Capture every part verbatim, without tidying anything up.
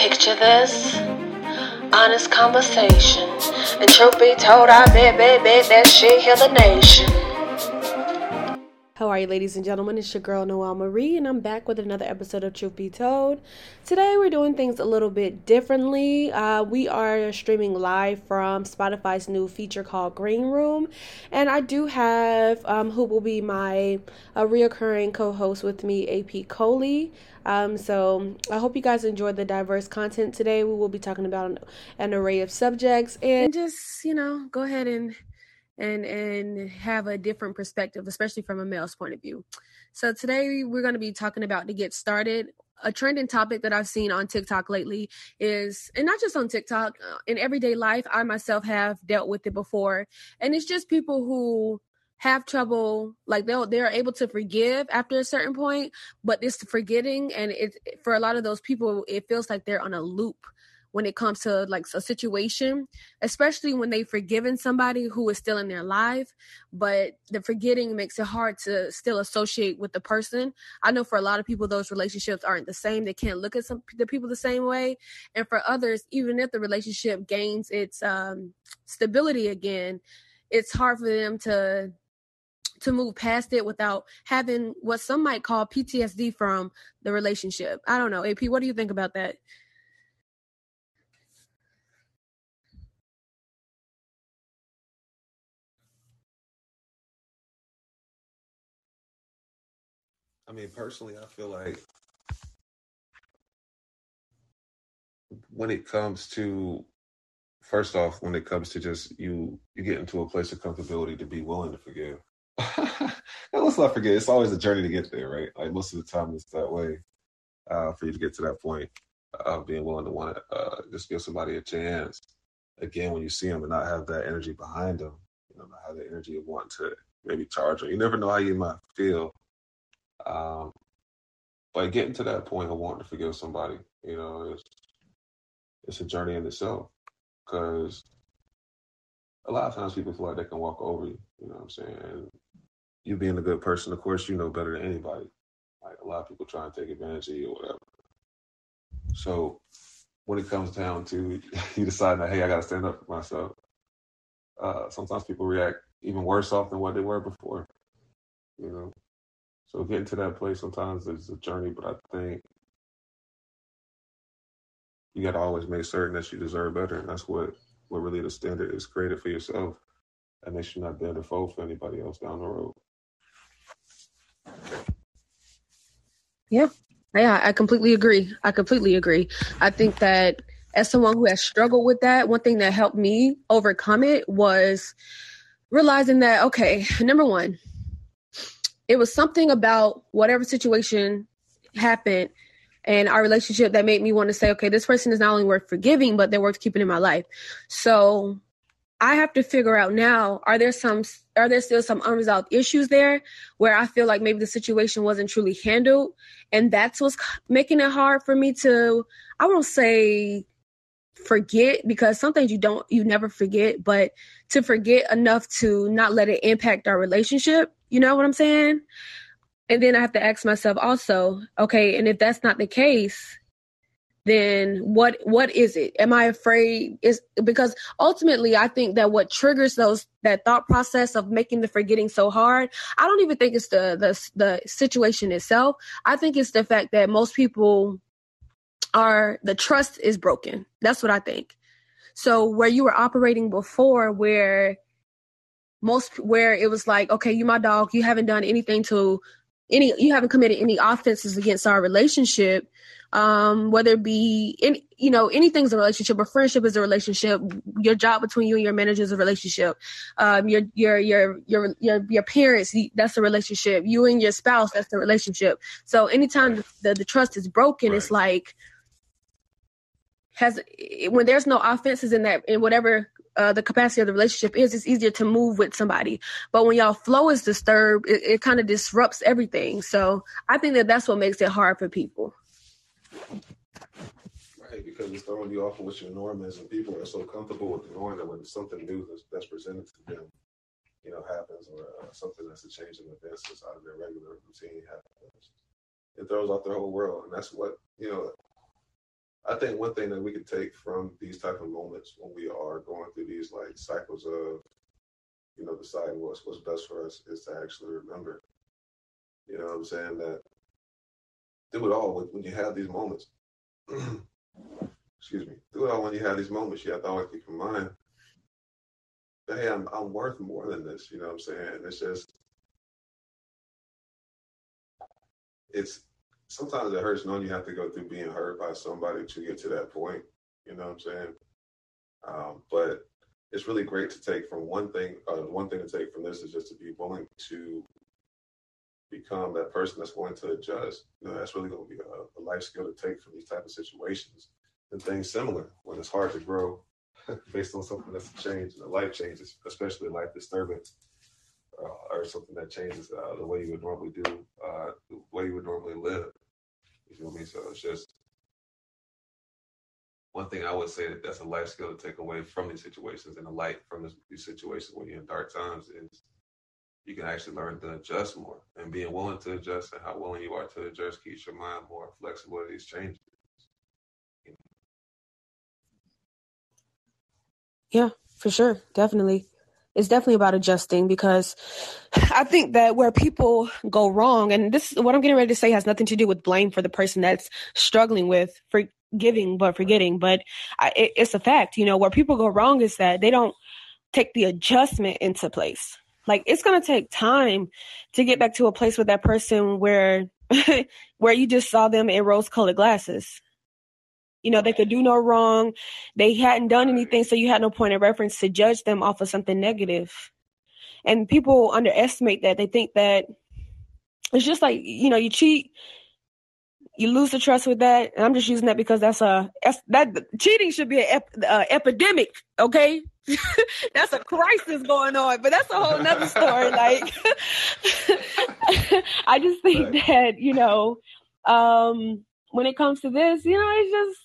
Picture this, honest conversation. And truth be told, I bet, bet, bet that shit heal the nation. How are you, ladies and gentlemen? It's your girl, Noelle Marie, and I'm back with another episode of Truth Be Told. Today, we're doing things a little bit differently. Uh, we are streaming live from Spotify's new feature called Green Room, and I do have um, who will be my uh, reoccurring co-host with me, A P Coley. Um, so I hope you guys enjoyed the diverse content today. We will be talking about an, an array of subjects, and just, you know, go ahead and and and have a different perspective, especially from a male's point of view. So today we're going to be talking about, to get started, a trending topic that I've seen on TikTok lately is, and not just on TikTok, uh, in everyday life, I myself have dealt with it before, and it's just people who have trouble, like they'll they're able to forgive after a certain point, but it's forgetting, and it for a lot of those people, it feels like they're on a loop when it comes to like a situation, especially when they've forgiven somebody who is still in their life, but the forgetting makes it hard to still associate with the person. I know for a lot of people, those relationships aren't the same. They can't look at some the people the same way. And for others, even if the relationship gains its um, stability again, it's hard for them to to move past it without having what some might call P T S D from the relationship. I don't know. A P, what do you think about that? I mean, personally, I feel like when it comes to, first off, when it comes to just you, you get into a place of comfortability to be willing to forgive. And let's not forget, it's always a journey to get there, right? Like most of the time, it's that way uh, for you to get to that point of being willing to want to uh, just give somebody a chance. Again, when you see them and not have that energy behind them, you know, not have the energy of wanting to maybe charge them. You never know how you might feel. Um, Like getting to that point of wanting to forgive somebody, you know, it's it's a journey in itself. Because a lot of times people feel like they can walk over you. You know what I'm saying? And you being a good person, of course, you know better than anybody. Like a lot of people try and take advantage of you or whatever. So when it comes down to you deciding that, hey, I got to stand up for myself. Uh, sometimes people react even worse off than what they were before. You know, so getting to that place sometimes is a journey, but I think you got to always make certain that you deserve better, and that's what what really the standard is created for yourself, and they should not be a default for anybody else down the road. Yeah, yeah, I completely agree. I completely agree. I think that as someone who has struggled with that, one thing that helped me overcome it was realizing that, okay, number one, it was something about whatever situation happened and our relationship that made me want to say, okay, this person is not only worth forgiving, but they're worth keeping in my life. So I have to figure out now, are there some, are there still some unresolved issues there where I feel like maybe the situation wasn't truly handled? And that's what's making it hard for me to, I won't say forget, because some things you don't, you never forget, but to forget enough to not let it impact our relationship. You know what I'm saying? And then I have to ask myself also, okay, and if that's not the case, then what what is it? Am I afraid? Is because ultimately I think that what triggers those that thought process of making the forgetting so hard, I don't even think it's the the the situation itself. I think it's the fact that most people are, the trust is broken. That's what I think. So where you were operating before, where most where it was like, okay, you my dog, you haven't done anything to any you haven't committed any offenses against our relationship, um whether it be any, you know, anything's a relationship, a friendship is a relationship, your job between you and your manager is a relationship, um your your your your your, your parents, that's a relationship, you and your spouse, that's a relationship. So anytime Right. the, the trust is broken, Right. it's like, has when there's no offenses in that, in whatever uh, the capacity of the relationship is, it's easier to move with somebody. But when y'all flow is disturbed, it, it kind of disrupts everything. So I think that that's what makes it hard for people. Right, because it's throwing you off of what your norm is, and people are so comfortable with the norm that when something new that's, that's presented to them, you know, happens, or uh, something that's a change in events that's out of their regular routine happens, it throws off their whole world. And that's what, you know, I think one thing that we can take from these type of moments when we are going through these like cycles of, you know, deciding what's what's best for us is to actually remember, you know what I'm saying, that through it all, when, when you have these moments, excuse me, through it all, when you have these moments, you have to always keep in mind that, hey, I'm, I'm worth more than this, you know what I'm saying? And it's just, it's, sometimes it hurts knowing you have to go through being hurt by somebody to get to that point, you know what I'm saying? Um, but it's really great to take from one thing, uh, one thing to take from this is just to be willing to become that person that's going to adjust. You know, that's really going to be a, a life skill to take from these type of situations and things similar when it's hard to grow based on something that's changed and a life changes, especially a life disturbance uh, or something that changes uh, the way you would normally do, uh, the way you would normally live. You feel me? So it's just one thing I would say that that's a life skill to take away from these situations and the light from this, these situations when you're in dark times is you can actually learn to adjust more, and being willing to adjust and how willing you are to adjust keeps your mind more flexible to these changes. Yeah, for sure. Definitely. It's definitely about adjusting, because I think that where people go wrong, and this, what I'm getting ready to say has nothing to do with blame for the person that's struggling with forgiving but forgetting, but I, it, it's a fact, you know, where people go wrong is that they don't take the adjustment into place. Like, it's going to take time to get back to a place with that person where, where you just saw them in rose colored glasses. You know, they could do no wrong. They hadn't done anything, so you had no point of reference to judge them off of something negative. And people underestimate that. They think that it's just like, you know, you cheat, you lose the trust with that. And I'm just using that because that's a that cheating should be an ep, uh, epidemic. Okay, that's a crisis going on, but that's a whole nother story. Like, I just think right. that, you know, um, when it comes to this, you know, it's just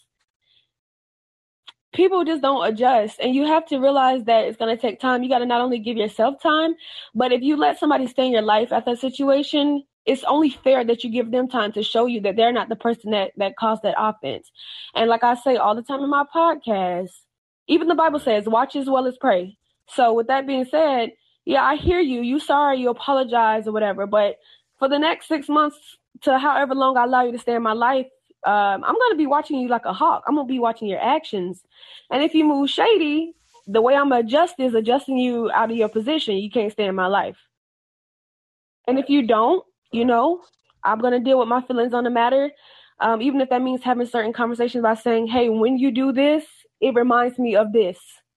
people just don't adjust, and you have to realize that it's going to take time. You got to not only give yourself time, but if you let somebody stay in your life at that situation, it's only fair that you give them time to show you that they're not the person that, that caused that offense. And like I say all the time in my podcast, even the Bible says, watch as well as pray. So with that being said, yeah, I hear you. You sorry, you apologize or whatever. But for the next six months to however long I allow you to stay in my life, um, I'm going to be watching you like a hawk. I'm going to be watching your actions. And if you move shady, the way I'm going to adjust is adjusting you out of your position. You can't stay in my life. And if you don't, you know, I'm going to deal with my feelings on the matter. Um, even if that means having certain conversations by saying, hey, when you do this, it reminds me of this.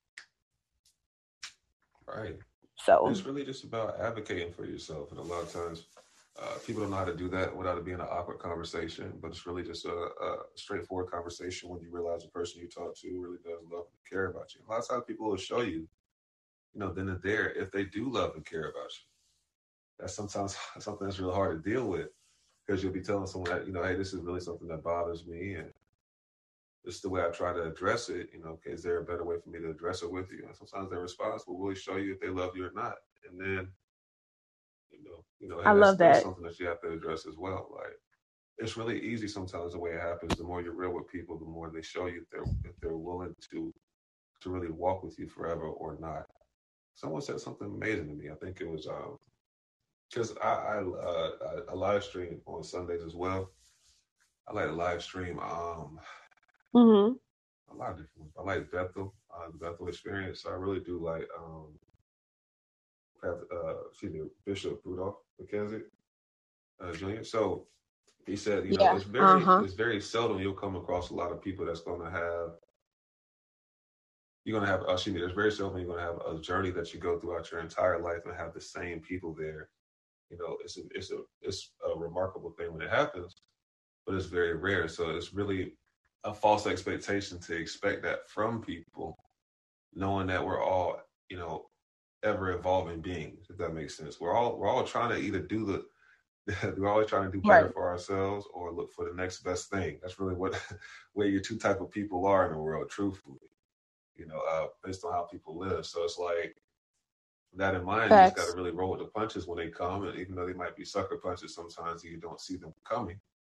Right. So it's really just about advocating for yourself. And a lot of times uh, people don't know how to do that without it being an awkward conversation. But it's really just a, a straightforward conversation when you realize the person you talk to really does love and care about you. A lot of times people will show you, you know, then and there, if they do love and care about you. That's sometimes something that's really hard to deal with, because you'll be telling someone that, you know, hey, this is really something that bothers me, and this is the way I try to address it. You know, okay, is there a better way for me to address it with you? And sometimes their response will really show you if they love you or not. And then, you know, you know, and I that's, love that. that's something that you have to address as well. Like, it's really easy sometimes the way it happens. The more you're real with people, the more they show you if they're if they're willing to to really walk with you forever or not. Someone said something amazing to me. I think it was um. Because I I, uh, I I live stream on Sundays as well. I like to live stream um mm-hmm. a lot of different ones. I like Bethel, uh, the Bethel Experience. So I really do like um have, uh excuse me, Bishop Rudolph McKenzie uh, Junior So he said, you know, yeah. it's very uh-huh. it's very seldom you'll come across a lot of people that's going to have you're going to have uh, excuse me, there's very seldom you're going to have a journey that you go throughout your entire life and have the same people there. You know, it's a, it's a it's a remarkable thing when it happens, but it's very rare. So it's really a false expectation to expect that from people, knowing that we're all, you know, ever evolving beings. If that makes sense, we're all we're all trying to either do the we're always trying to do better right. for ourselves or look for the next best thing. That's really what where your two type of people are in the world, truthfully. You know, uh, based on how people live. So it's like, that in mind, Facts. You just got to really roll with the punches when they come. And even though they might be sucker punches sometimes, you don't see them coming.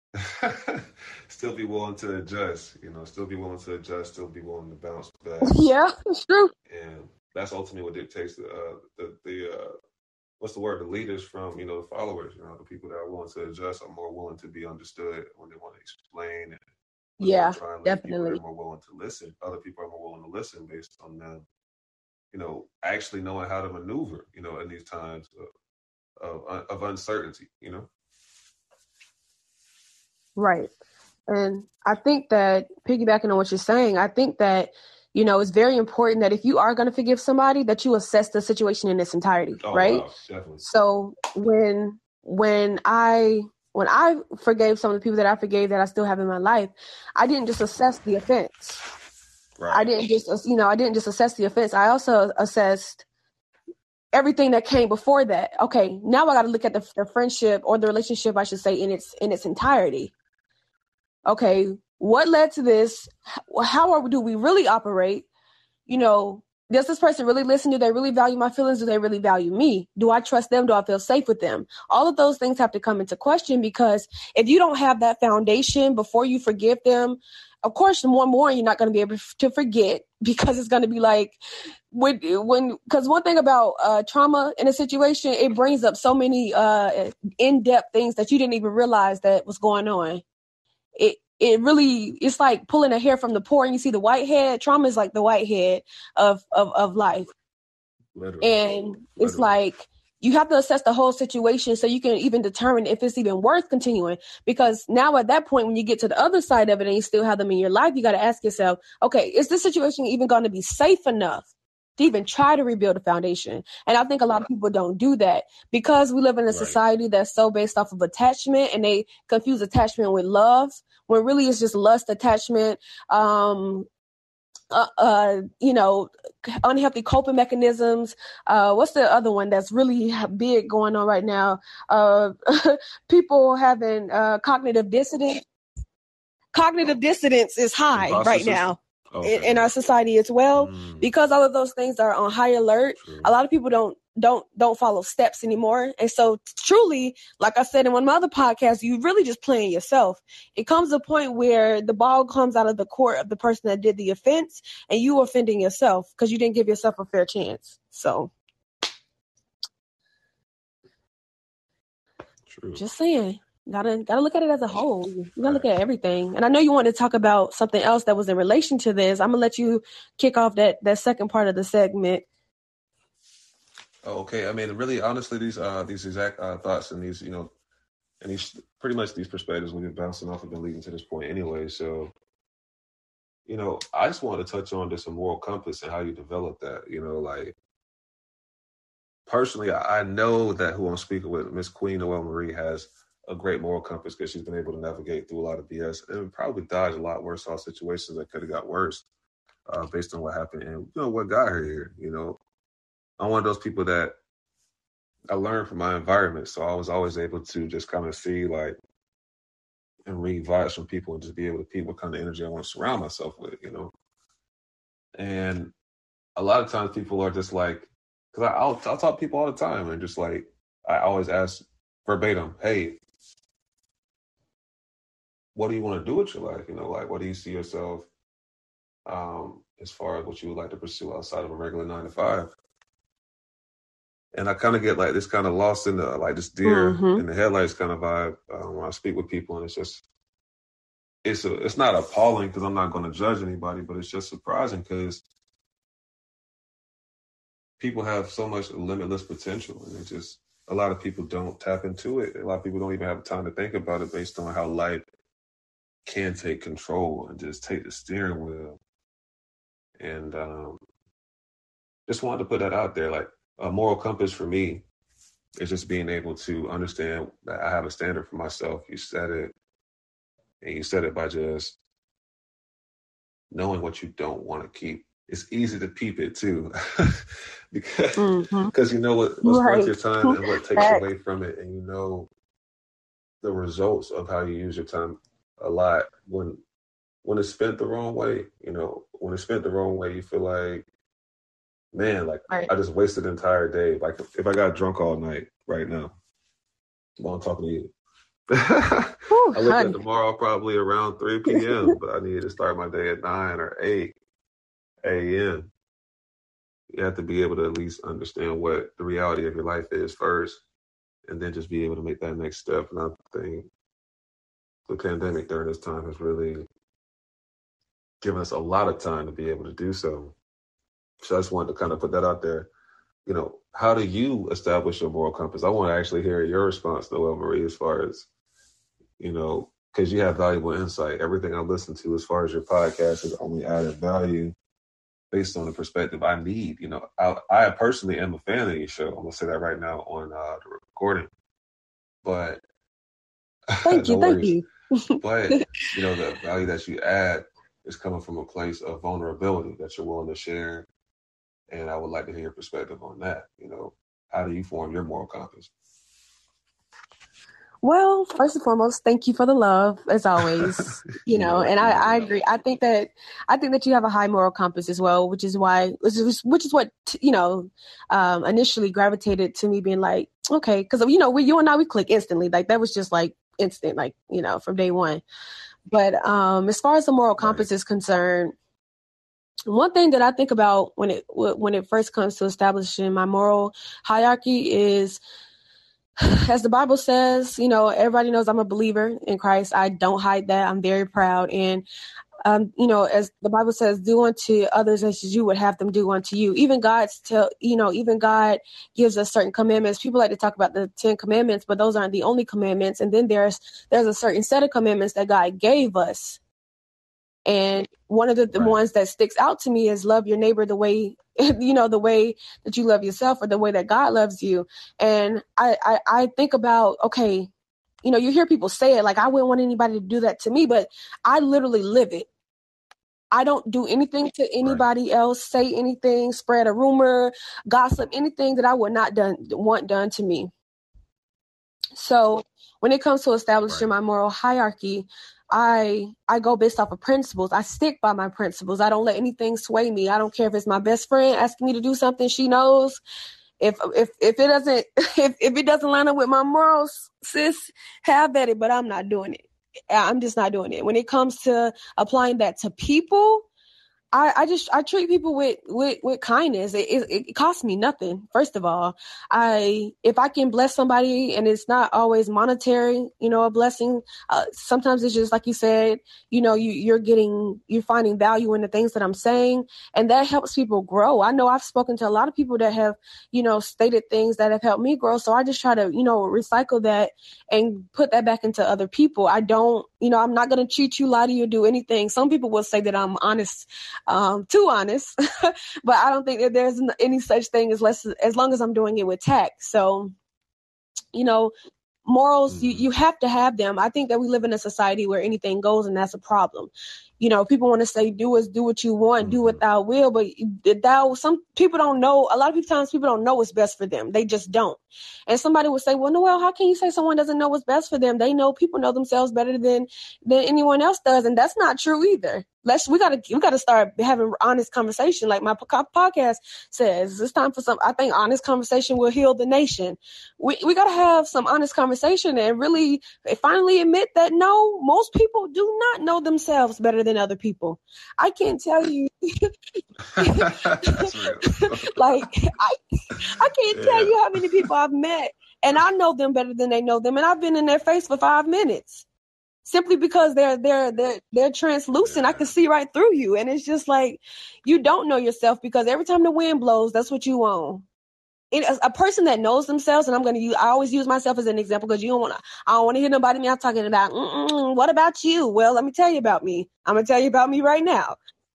still be willing to adjust, you know, still be willing to adjust, still be willing to bounce back. Yeah, it's true. And that's ultimately what dictates the, uh, the, the, uh, what's the word, the leaders from, you know, the followers, you know, the people that are willing to adjust are more willing to be understood when they want to explain. And when Yeah, they try and lead people, definitely. they're more willing to listen. Other people are more willing to listen based on them, you know, actually knowing how to maneuver, you know, in these times of, of, of uncertainty, you know? Right. And I think that, piggybacking on what you're saying, I think that, you know, it's very important that if you are going to forgive somebody, that you assess the situation in its entirety, Oh, right? wow, definitely. So when when I when I forgave some of the people that I forgave that I still have in my life, I didn't just assess the offense. Right. I didn't just, you know, I didn't just assess the offense. I also assessed everything that came before that. Okay, now I got to look at the, the friendship, or the relationship, I should say, in its in its entirety. Okay, what led to this? How, how are, do we really operate? You know, does this person really listen? Do they really value my feelings? Do they really value me? Do I trust them? Do I feel safe with them? All of those things have to come into question, because if you don't have that foundation before you forgive them, of course, more and more you're not going to be able to forget, because it's going to be like when, when, because one thing about uh, trauma in a situation, it brings up so many uh, in-depth things that you didn't even realize that was going on. It it really, it's like pulling a hair from the paw and you see the white head. Trauma is like the white head of of, of life. Literally. And it's Literally. like you have to assess the whole situation so you can even determine if it's even worth continuing. Because now at that point, when you get to the other side of it and you still have them in your life, you got to ask yourself, okay, is this situation even going to be safe enough to even try to rebuild a foundation? And I think a lot of people don't do that, because we live in a Right. society that's so based off of attachment, and they confuse attachment with love, when really it's just lust, attachment, um, uh, uh, you know, unhealthy coping mechanisms. Uh, what's the other one that's really big going on right now? Uh, people having uh, cognitive dissonance. Cognitive dissonance is high Imposter right system? now Okay. in, in our society as well, Mm, because all of those things are on high alert. true. A lot of people don't don't don't follow steps anymore, and so truly, like I said in one of my other podcasts, you really just playing yourself. It comes to a point where the ball comes out of the court of the person that did the offense, and you offending yourself because you didn't give yourself a fair chance. So, True. just saying. Gotta gotta look at it as a whole. You gotta look at everything. And I know you wanted to talk about something else that was in relation to this. I'm gonna let you kick off that that second part of the segment. Oh, okay. I mean, really, honestly, these uh these exact uh, thoughts and these, you know, and these pretty much these perspectives we've been bouncing off have been leading to this point anyway. So, you know, I just wanted to touch on just a moral compass and how you develop that. You know, like personally, I, I know that who I'm speaking with, Miss Queen Noelle Marie, has a great moral compass, because she's been able to navigate through a lot of B S and probably dodge a lot worse off situations that could have got worse uh, based on what happened and, you know, what got her here. You know, I'm one of those people that I learned from my environment. So I was always able to just kind of see, like, and read vibes from people and just be able to see what kind of energy I want to surround myself with, you know. And a lot of times people are just like, because I'll, I'll talk to people all the time, and just like, I always ask verbatim, hey, what do you want to do with your life? You know, like, what do you see yourself um, as far as what you would like to pursue outside of a regular nine to five? And I kind of get like this kind of lost in the, like, this deer Mm-hmm. in the headlights kind of vibe uh, when I speak with people. And it's just, it's a, it's not appalling, because I'm not going to judge anybody, but it's just surprising, because people have so much limitless potential, and it just, a lot of people don't tap into it. A lot of people don't even have time to think about it based on how life can take control and just take the steering wheel. And um, just wanted to put that out there. Like, a moral compass for me is just being able to understand that I have a standard for myself. You said it, and you said it by just knowing what you don't want to keep. It's easy to peep it too, because Mm-hmm. because you know what, what's Right. worth your time and what takes away from it, and you know the results of how you use your time a lot when when it's spent the wrong way. You know, when it's spent the wrong way, you feel like, man, like, Right. I just wasted an entire day. Like, if I got drunk all night right now while I'm talking to you, Ooh, I wake honey. up tomorrow probably around three p.m., but I need to start my day at nine or eight a.m. You have to be able to at least understand what the reality of your life is first, and then just be able to make that next step. And I think the pandemic during this time has really given us a lot of time to be able to do so. So I just wanted to kind of put that out there. You know, how do you establish your moral compass? I want to actually hear your response, Noelle Marie, as far as, you know, because you have valuable insight. Everything I listen to as far as your podcast has only added value based on the perspective I need. You know, I, I personally am a fan of your show. I'm going to say that right now on uh, the recording. But Thank no you. Thank worries. you. But, you know, the value that you add is coming from a place of vulnerability that you're willing to share. And I would like to hear your perspective on that. You know, how do you form your moral compass? Well, first and foremost, thank you for the love, as always. You, you know, know, and I, I agree. I think that I think that you have a high moral compass as well, which is why, which is, which is what you know, um, initially gravitated to me being like, okay, because you know, we you and I we click instantly, like that was just like instant, like you know, from day one. But um, as far as the moral compass right. is concerned, one thing that I think about when it when it first comes to establishing my moral hierarchy is, as the Bible says, you know, everybody knows I'm a believer in Christ. I don't hide that. I'm very proud. And, um, you know, as the Bible says, do unto others as you would have them do unto you. Even God's tell, you know, even God gives us certain commandments. People like to talk about the Ten Commandments, but those aren't the only commandments. And then there's there's a certain set of commandments that God gave us. And one of the, the right. ones that sticks out to me is love your neighbor the way, you know, the way that you love yourself, or the way that God loves you. And I, I, I think about, okay, you know, you hear people say it like, I wouldn't want anybody to do that to me, but I literally live it. I don't do anything to anybody right. else, say anything, spread a rumor, gossip, anything that I would not done want done to me. So when it comes to establishing right. my moral hierarchy, I I go based off of principles. I stick by my principles. I don't let anything sway me. I don't care if it's my best friend asking me to do something she knows. If if if it doesn't if, if it doesn't line up with my morals, sis, have at it, but I'm not doing it. I'm just not doing it. When it comes to applying that to people, I, I just I treat people with with, with kindness. It, it it costs me nothing. First of all, I if I can bless somebody, and it's not always monetary, you know, a blessing. Uh, sometimes it's just like you said, you know, you you're getting you're finding value in the things that I'm saying, and that helps people grow. I know I've spoken to a lot of people that have, you know, stated things that have helped me grow. So I just try to, you know, recycle that and put that back into other people. I don't, you know, I'm not going to cheat you, lie to you, do anything. Some people will say that I'm honest. Um, too honest, but I don't think that there's any such thing as less, as long as I'm doing it with tact. So, you know, morals, mm-hmm. you, you have to have them. I think that we live in a society where anything goes, and that's a problem. You know, people want to say, do is do what you want, mm-hmm. do what thou will, but thou, some people don't know. A lot of times people don't know what's best for them. They just don't. And somebody would say, well, Noelle, how can you say someone doesn't know what's best for them? They know, people know themselves better than, than anyone else does. And that's not true either. Let's, we gotta, we gotta start having honest conversation. Like my podcast says, it's time for some, I think honest conversation will heal the nation. We, we gotta have some honest conversation and really finally admit that no, most people do not know themselves better than other people. I can't tell you, like, I, I can't yeah. tell you how many people I've met, and I know them better than they know them. And I've been in their face for five minutes. Simply because they're they're they're they're translucent. Yeah. I can see right through you. And it's just like, you don't know yourself, because every time the wind blows, that's what you own. It, a person that knows themselves, and I'm going to use, I always use myself as an example, because you don't want to, I don't want to hear nobody me out talking about, Mm-mm, what about you? Well, let me tell you about me. I'm going to tell you about me right now.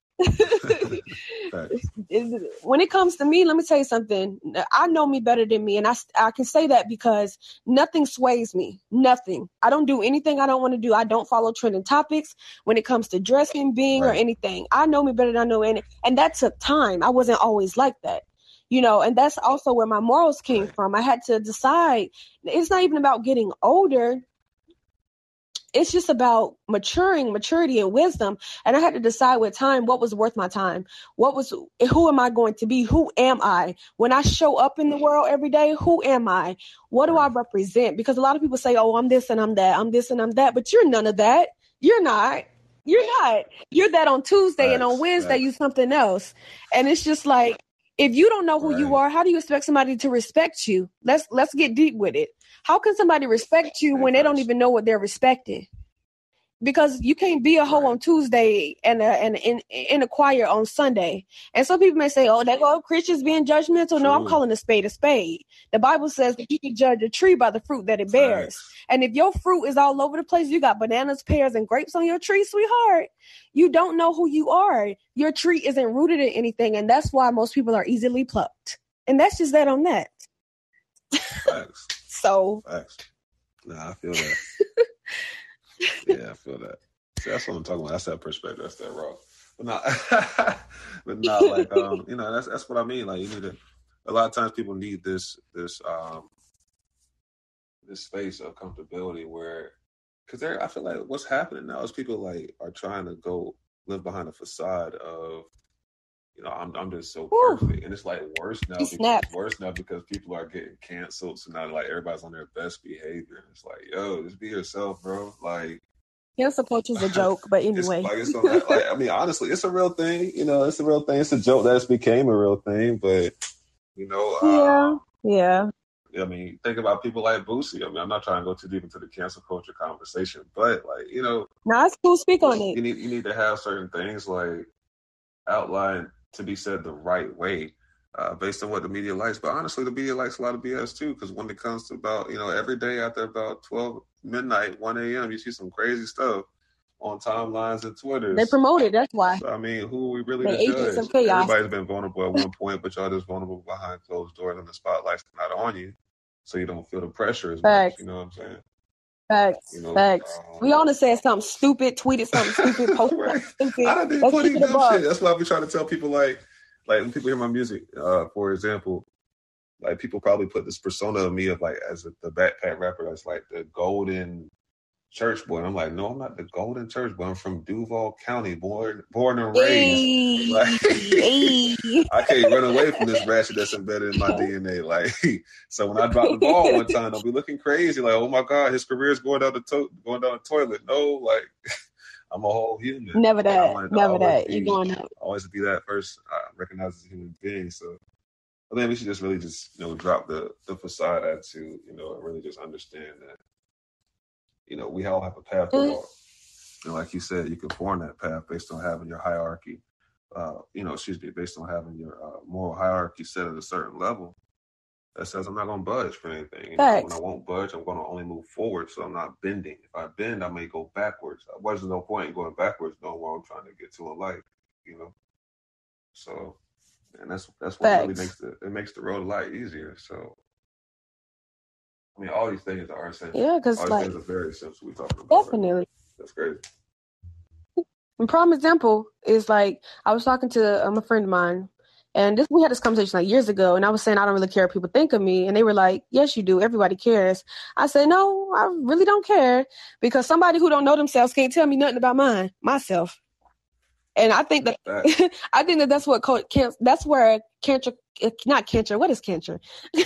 When it comes to me, let me tell you something. I know me better than me, and I, I can say that because nothing sways me. Nothing. I don't do anything I don't want to do. I don't follow trending topics when it comes to dressing, being, right. or anything. I know me better than I know, and and that took time. I wasn't always like that, you know. And that's also where my morals came right. from. I had to decide. It's not even about getting older. it's just about maturing, maturity and wisdom. And I had to decide with time what was worth my time. What was, who am I going to be? Who am I? When I show up in the world every day, who am I? What do I represent? Because a lot of people say, oh, I'm this and I'm that. I'm this and I'm that. But you're none of that. You're not. You're not. You're that on Tuesday Facts, and on Wednesday, facts. you something else. And it's just like, if you don't know who Right. you are, how do you expect somebody to respect you? Let's let's get deep with it. How can somebody respect you Big when they don't facts. even know what they're respecting? Because you can't be a hoe Right. on Tuesday and a, and in in a choir on Sunday. And some people may say, "Oh, they go Christians being judgmental." No, I'm True. calling a spade a spade. The Bible says that you can judge a tree by the fruit that it bears. Facts. And if your fruit is all over the place, you got bananas, pears, and grapes on your tree, sweetheart, you don't know who you are. Your tree isn't rooted in anything, and that's why most people are easily plucked. And that's just that on that. Facts. So, Facts. Nah, I feel that. Yeah, I feel that. See, that's what I'm talking about. That's that perspective. That's that raw. But not, but not like um, you know, that's that's what I mean. Like you need to. A lot of times, people need this this um this space of comfortability where, because they're. I feel like what's happening now is people like are trying to go live behind a facade of, you know, I'm I'm just so Whew. perfect, and it's like worse now. He Because, snapped. worse now because people are getting canceled. So now like everybody's on their best behavior, and it's like, yo, just be yourself, bro. Like. cancel culture is a joke, but It's anyway. like it's on that, like I mean, honestly, it's a real thing. You know, it's a real thing. It's a joke that's became a real thing, but you know, Yeah, uh, yeah. I mean, think about people like Boosie. I mean, I'm not trying to go too deep into the cancel culture conversation, but like you know, Now it's cool. Speak on you it. need you need to have certain things like outlined to be said the right way, uh, based on what the media likes. But honestly, the media likes a lot of B S too, because when it comes to about, you know, every day after about twelve midnight, one a.m., you see some crazy stuff on timelines and Twitters. They promote it. That's why. So, I mean, who are we really They to agents judge? of chaos. Everybody's been vulnerable at one point, but y'all just vulnerable behind closed doors and the spotlight's not on you, so you don't feel the pressure as Facts. much. You know what I'm saying? Facts. You know, Facts. um, We all done said something stupid, tweeted something stupid, posted right. something stupid. I done did Let's plenty keep of it dumb above. shit. That's why I be trying to tell people, like, like when people hear my music, uh, for example, like people probably put this persona of me of like as a, the backpack rapper that's like the golden church boy. And I'm like, no, I'm not the golden church boy. I'm from Duval County, born born and raised. Hey, Like, hey. I can't run away from this ratchet that's embedded in my D N A. Like, so when I drop the ball one time, I'll be looking crazy. Like, oh my God, his career is going down the to- going down the toilet. No, like, I'm a whole human. Never Like, I that. wanted to Never always that. be, You're going up. always be that first uh, recognized as a human being. So I think we should just really just, you know, drop the, the facade attitude, you know, and really just understand that, you know, we all have a path to walk. And like you said, you can form that path based on having your hierarchy, uh, you know, excuse me, based on having your uh, moral hierarchy set at a certain level that says I'm not going to budge for anything. You know, Facts. when I won't budge, I'm going to only move forward, so I'm not bending. If I bend, I may go backwards. There's no point in going backwards knowing where I'm trying to get to in life, you know. So, and that's that's what really Facts. makes the it makes the road a lot easier. So, I mean, all these things are essential. Yeah, because All these like things are very essential. We're talking about right now. definitely. That's crazy. A prime example is like I was talking to um, a friend of mine, and this we had this conversation like years ago, and I was saying I don't really care what people think of me, and they were like, "Yes, you do. Everybody cares." I said, "No, I really don't care because somebody who don't know themselves can't tell me nothing about mine, myself." And I think that Facts. I think that that's what co- can, that's where cancer, not cancer. What is cancer?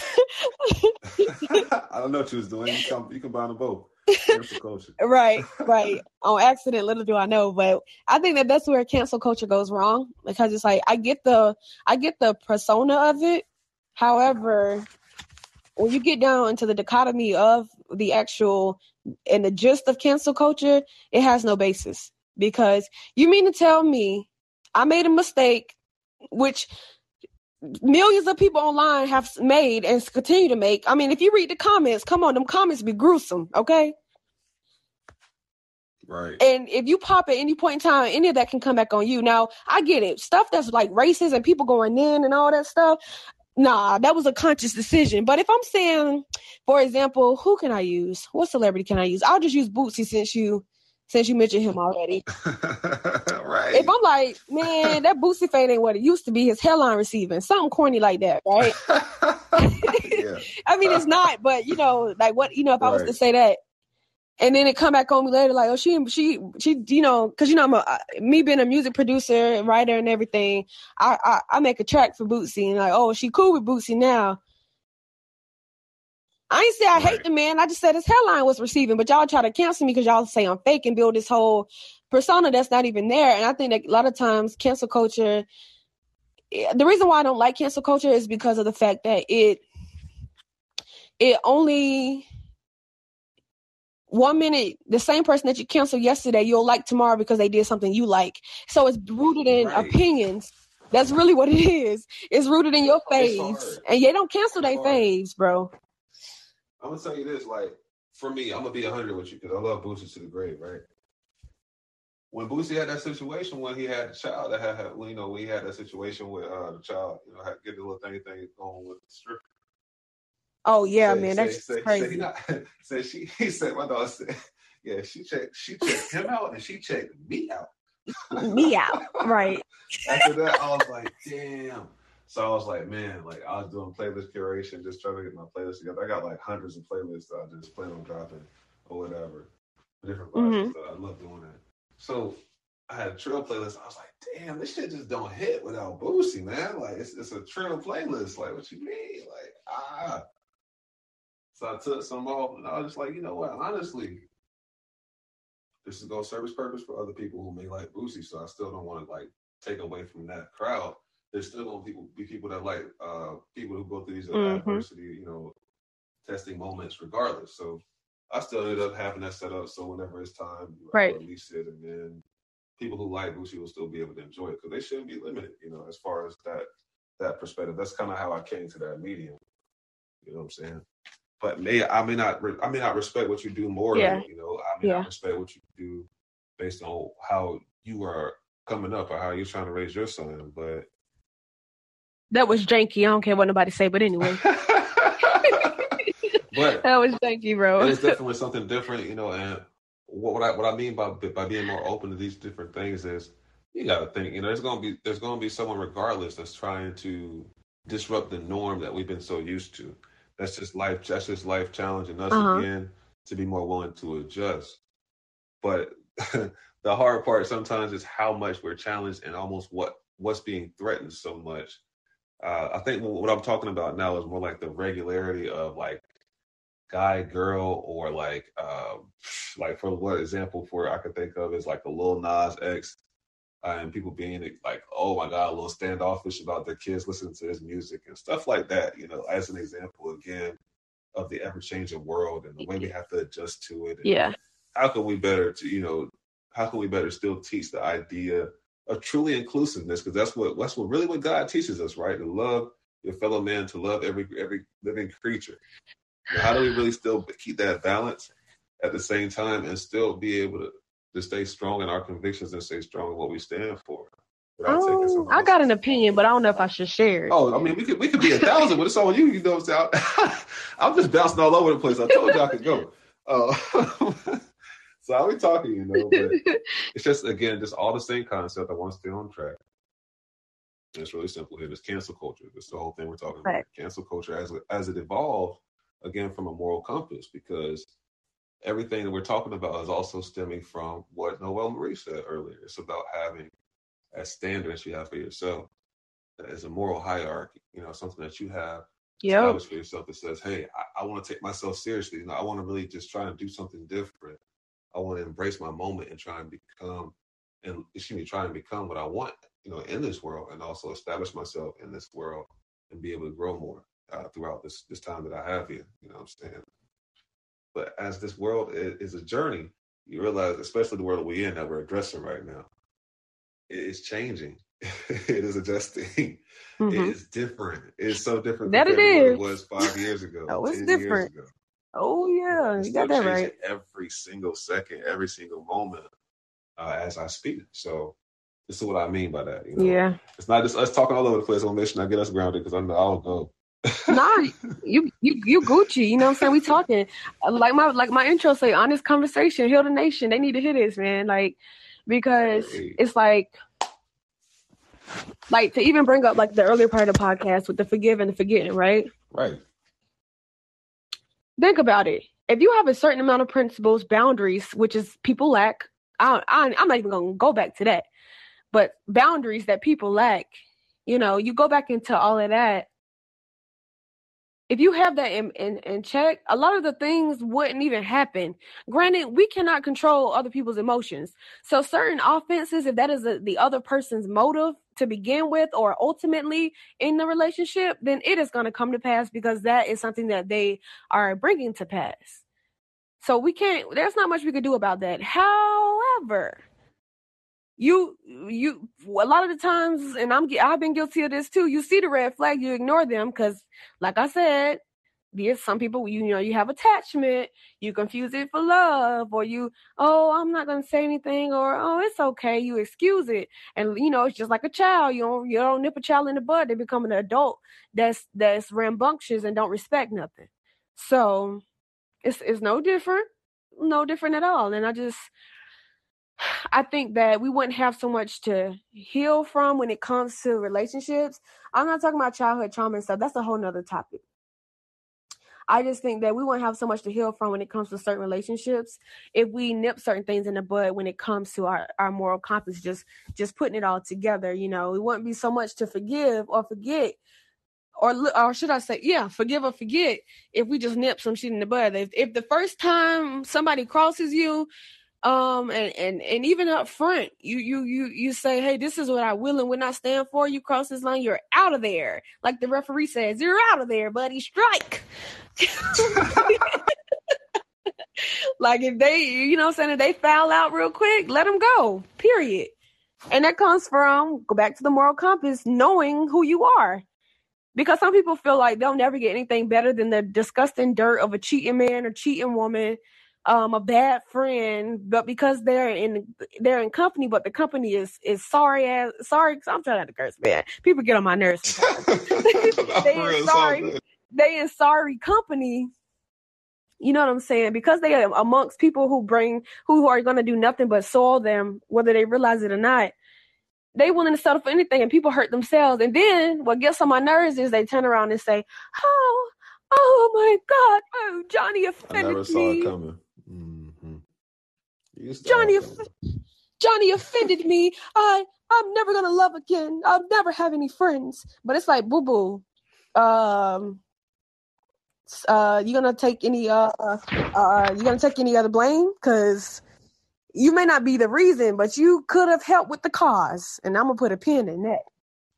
I don't know what you was doing. You can you combine them both. Cancel culture. Right, right. On accident, little do I know, but I think that that's where cancel culture goes wrong because it's like I get the I get the persona of it. However, when you get down into the dichotomy of the actual and the gist of cancel culture, it has no basis. Because you mean to tell me I made a mistake, which millions of people online have made and continue to make. I mean, if you read the comments, come on, them comments be gruesome, okay? Right. And if you pop at any point in time, any of that can come back on you. Now, I get it. Stuff that's like racist and people going in and all that stuff, nah, that was a conscious decision. But if I'm saying, for example, who can I use? What celebrity can I use? I'll just use Bootsy since you since you mentioned him already. Right. If I'm like, man, that Bootsy fade ain't what it used to be, his hairline receiving, something corny like that, right? Yeah. I mean, it's not, but you know, like what, you know, if I was Right. to say that, And then it come back on me later, like, oh, she, she, she, you know, because, you know, I'm a, me being a music producer and writer and everything, I, I, I make a track for Bootsy, and like, oh, she cool with Bootsy now. I ain't say I Right. hate the man. I just said his hairline was receiving, but y'all try to cancel me because y'all say I'm fake and build this whole persona that's not even there. And I think that a lot of times cancel culture, the reason why I don't like cancel culture is because of the fact that it, it only... One minute, the same person that you canceled yesterday, you'll like tomorrow because they did something you like. So it's rooted in Right. opinions. That's really what it is. It's rooted in your faves. And they don't cancel their faves, bro. I'm going to tell you this. Like, for me, I'm going to be one hundred with you because I love Boosie to the grave, right? When Boosie had that situation, when he had the child, that had, had you know, when he had that situation with uh, the child, you know, had get the little thing thing going with the stripper. Oh yeah, say, man, say, that's say, crazy. Say, he not, say she, he said, my dog said, yeah, she checked, she checked him out and she checked me out. Me out, right? After that, I was like, damn. So I was like, man, like I was doing playlist curation, just trying to get my playlist together. I got like hundreds of playlists that I just plan on dropping or whatever, different vibes Mm-hmm. and stuff. I love doing that. So I had a trail playlist. I was like, damn, this shit just don't hit without Boosie, man. Like it's it's a trail playlist. Like what you mean? Like ah. So I took some off, and I was just like, you know what? Honestly, this is going to service purpose for other people who may like Boosie. So I still don't want to like take away from that crowd. There's still going to people, be people that like uh, people who go through these Mm-hmm. adversity, you know, testing moments, regardless. So I still ended up having that set up. So whenever it's time, Right. I release it, and then people who like Boosie will still be able to enjoy it because they shouldn't be limited. You know, as far as that that perspective, that's kind of how I came to that medium. You know what I'm saying? But may I may not I may not respect what you do morally. Yeah. You know, I may Yeah. not respect what you do based on how you are coming up or how you're trying to raise your son. But that was janky. I don't care what nobody say, but anyway. But that was janky, bro. It was definitely something different, you know. And what, what I what I mean by by being more open to these different things is you got to think, you know, there's gonna be there's gonna be someone regardless that's trying to disrupt the norm that we've been so used to. That's just life. That's just life challenging us uh-huh. again to be more willing to adjust. But the hard part sometimes is how much we're challenged and almost what what's being threatened so much. Uh, I think what I'm talking about now is more like the regularity of like guy, girl, or like uh, like for what example for I could think of is like a Lil Nas X. Uh, and people being like, oh my God, a little standoffish about their kids listening to his music and stuff like that, you know, as an example, again, of the ever-changing world and the way we have to adjust to it. And yeah. How can we better, to, you know, how can we better still teach the idea of truly inclusiveness? Because that's what, that's what really what God teaches us, right? To love your fellow man, to love every every living creature. Now, how do we really still keep that balance at the same time and still be able to to stay strong in our convictions and stay strong in what we stand for? Um, I got an opinion, but I don't know if I should share it. Oh, I mean, we could we could be a thousand, but it's all you. You know what I'm saying? I'm just bouncing all over the place. I told you I could go. Uh, so I'll be talking, you know, but it's just, again, just all the same concept. I want to stay on track. And it's really simple here. It's cancel culture. That's the whole thing we're talking about. Right. Cancel culture as, as it evolved, again, from a moral compass, because everything that we're talking about is also stemming from what Noelle Marie said earlier. It's about having a standard that you have for yourself. As a moral hierarchy, you know, something that you have yep. established for yourself that says, hey, I, I want to take myself seriously. You know, I want to really just try and do something different. I want to embrace my moment and try and become, and excuse me, try and become what I want, you know, in this world, and also establish myself in this world and be able to grow more uh, throughout this this time that I have here. You know what I'm saying? But as this world is, is a journey, you realize, especially the world that we're in, that we're addressing right now, it is changing. It is adjusting. Mm-hmm. It is different. It's so different that compared it to what is. it was five years ago. Oh, it's ten different. Years ago. Oh yeah, it's you got that right. Every single second, every single moment, uh, as I speak. So this is what I mean by that. You know? Yeah, it's not just us talking all over the place. I want to make sure I get us grounded because I know I'll go. Nah, you you you Gucci. You know what I'm saying? We talking like my like my intro say, honest conversation, heal the nation. They need to hear this, man. Like because hey. It's like. Like, to even bring up, like, the earlier part of the podcast with the forgive and the forgetting, right? Right. Think about it. if you have a certain amount of principles, boundaries, which is people lack, I, I, I'm not even going to go back to that, but boundaries that people lack, you know, you go back into all of that. If you have that in, in, in check, a lot of the things wouldn't even happen. Granted, we cannot control other people's emotions. So certain offenses, if that is a, the other person's motive to begin with or ultimately in the relationship, then it is going to come to pass because that is something that they are bringing to pass. So we can't, there's not much we could do about that. However, You, you, a lot of the times, and I'm, I've been guilty of this too. You see the red flag, you ignore them because, like I said, there's some people, you know, you have attachment, you confuse it for love, or you, oh, I'm not gonna say anything, or oh, it's okay, you excuse it, and you know, it's just like a child. You don't, you don't nip a child in the bud; they become an adult that's that's rambunctious and don't respect nothing. So, it's it's no different, no different at all. And I just. I think that we wouldn't have so much to heal from when it comes to relationships. I'm not talking about childhood trauma and stuff. That's a whole nother topic. I just think that we won't have so much to heal from when it comes to certain relationships if we nip certain things in the bud when it comes to our, our moral compass, just just putting it all together. You know, it wouldn't be so much to forgive or forget, or or should I say, yeah, forgive or forget if we just nip some shit in the bud. If, if the first time somebody crosses you, Um, and, and, and even up front, you, you, you, you say, hey, this is what I will and will not stand for. You cross this line, you're out of there. Like the referee says, you're out of there, buddy. Strike. Like if they, you know what I'm saying, if they foul out real quick, let them go, period. And that comes from, go back to the moral compass, knowing who you are. Because some people feel like they'll never get anything better than the disgusting dirt of a cheating man or cheating woman. Um, a bad friend, but because they're in they're in company, but the company is is sorry as sorry. Cause I'm trying not to curse, man. People get on my nerves. they in sorry, they in sorry company. You know what I'm saying? Because they are amongst people who bring who are going to do nothing but soil them, whether they realize it or not. They willing to settle for anything, and people hurt themselves. And then what gets on my nerves is they turn around and say, "Oh, oh my God, oh Johnny offended me." I never saw me. It coming. Mm-hmm. Johnny, Johnny offended me. I, I'm never gonna love again. I'll never have any friends. But it's like, boo boo. Um, uh, you gonna take any? Uh, uh, you gonna take any other blame? Because you may not be the reason, but you could have helped with the cause. And I'm gonna put a pin in that.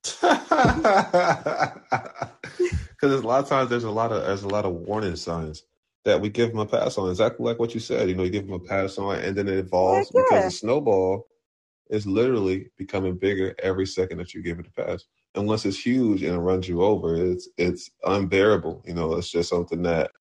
Because a lot of times there's a lot of there's a lot of warning signs that we give them a pass on, exactly like what you said. You know, you give them a pass on, and then it evolves yeah. because the snowball is literally becoming bigger every second that you give it a pass. And once it's huge and it runs you over, it's it's unbearable. You know, it's just something that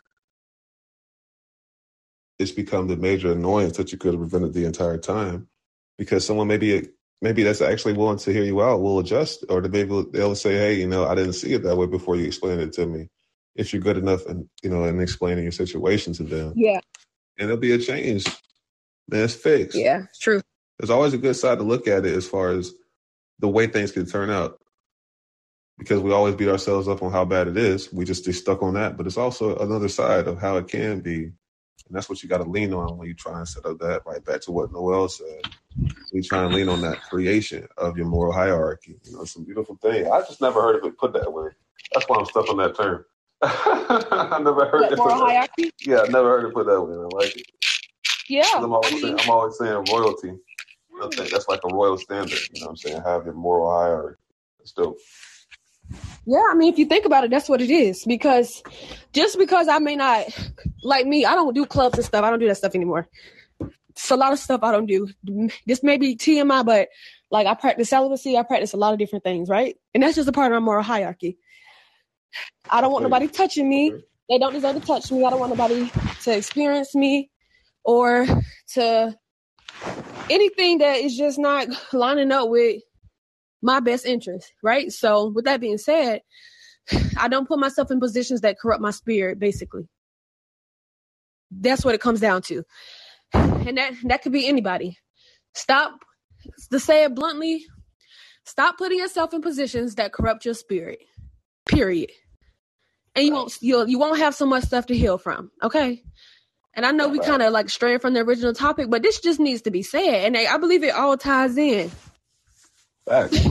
it's become the major annoyance that you could have prevented the entire time, because someone maybe maybe that's actually willing to hear you out will adjust, or maybe they'll say, hey, you know, I didn't see it that way before you explained it to me. If you're good enough and, you know, in explaining your situation to them. Yeah. And there'll be a change. Then it's fixed. Yeah, it's true. There's always a good side to look at it as far as the way things can turn out. Because we always beat ourselves up on how bad it is. We just stay stuck on that. But it's also another side of how it can be. And that's what you got to lean on when you try and set up that, right back to what Noel said. We try and lean on that creation of your moral hierarchy. You know, it's a beautiful thing. I just never heard of it put that way. That's why I'm stuck on that term. I never heard what, it moral put that. hierarchy? Yeah, I never heard it put that way. I like it. Yeah. I'm always, I mean, saying, I'm always saying royalty. I think that's like a royal standard. You know what I'm saying? Have your moral hierarchy. It's dope. Yeah, I mean, if you think about it, that's what it is. Because just because I may not, like me, I don't do clubs and stuff. I don't do that stuff anymore. It's a lot of stuff I don't do. This may be T M I, but like I practice celibacy. I practice a lot of different things, right? And that's just a part of my moral hierarchy. I don't want nobody touching me. They don't deserve to touch me. I don't want nobody to experience me or to anything that is just not lining up with my best interest, right? So with that being said, I don't put myself in positions that corrupt my spirit, basically. That's what it comes down to. And that, that could be anybody. Stop, to say it bluntly, stop putting yourself in positions that corrupt your spirit, period. And you won't you'll, you won't have so much stuff to heal from, okay? And I know we kind of like straying from the original topic, but this just needs to be said. And I believe it all ties in. Facts.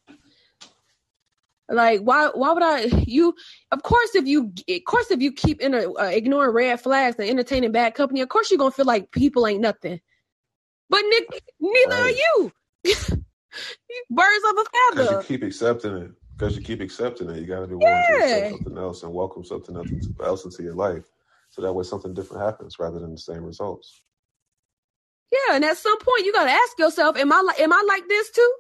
Like, why why would I, you, of course, if you, of course, if you keep in a, uh, ignoring red flags and entertaining bad company, of course you're going to feel like people ain't nothing. But Nick, neither right. are you. Birds of a feather. Because you keep accepting it. Because you keep accepting it. You got to be willing yeah. to accept something else and welcome something else into your life. So that way something different happens rather than the same results. Yeah, and at some point you got to ask yourself, am I, li- am I like this too?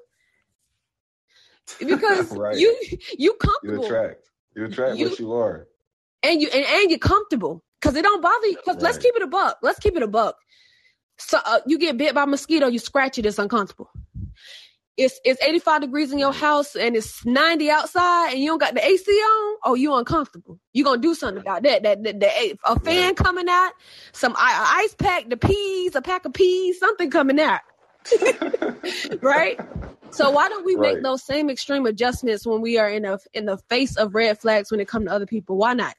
Because right. you you comfortable. You attract. You attract you, what you are. And you and, and you're comfortable. Because it don't bother you. Because right. let's keep it a buck. Let's keep it a buck. So uh, you get bit by a mosquito, you scratch it, it's uncomfortable. It's it's eighty-five degrees in your house and it's ninety outside and you don't got the A C on, oh, you uncomfortable. You gonna do something about that. That, that, that a fan right. coming out, some ice pack, the peas, a pack of peas, something coming out. Right? So why don't we right. make those same extreme adjustments when we are in a in the face of red flags when it comes to other people? Why not?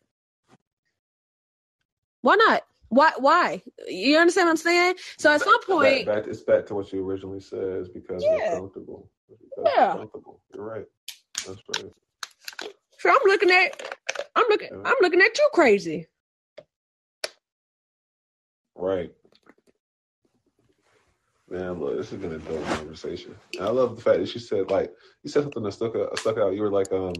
Why not? Why? Why? You understand what I'm saying? So at some point, back, back, it's back to what you originally said. It's because yeah. we're comfortable. Because yeah, we're comfortable. You're right. That's right. So I'm looking at, I'm looking, yeah. I'm looking at you crazy. Right. Man, look, this has been a dope conversation. And I love the fact that you said, like, you said something that stuck out. Stuck out. You were like, um.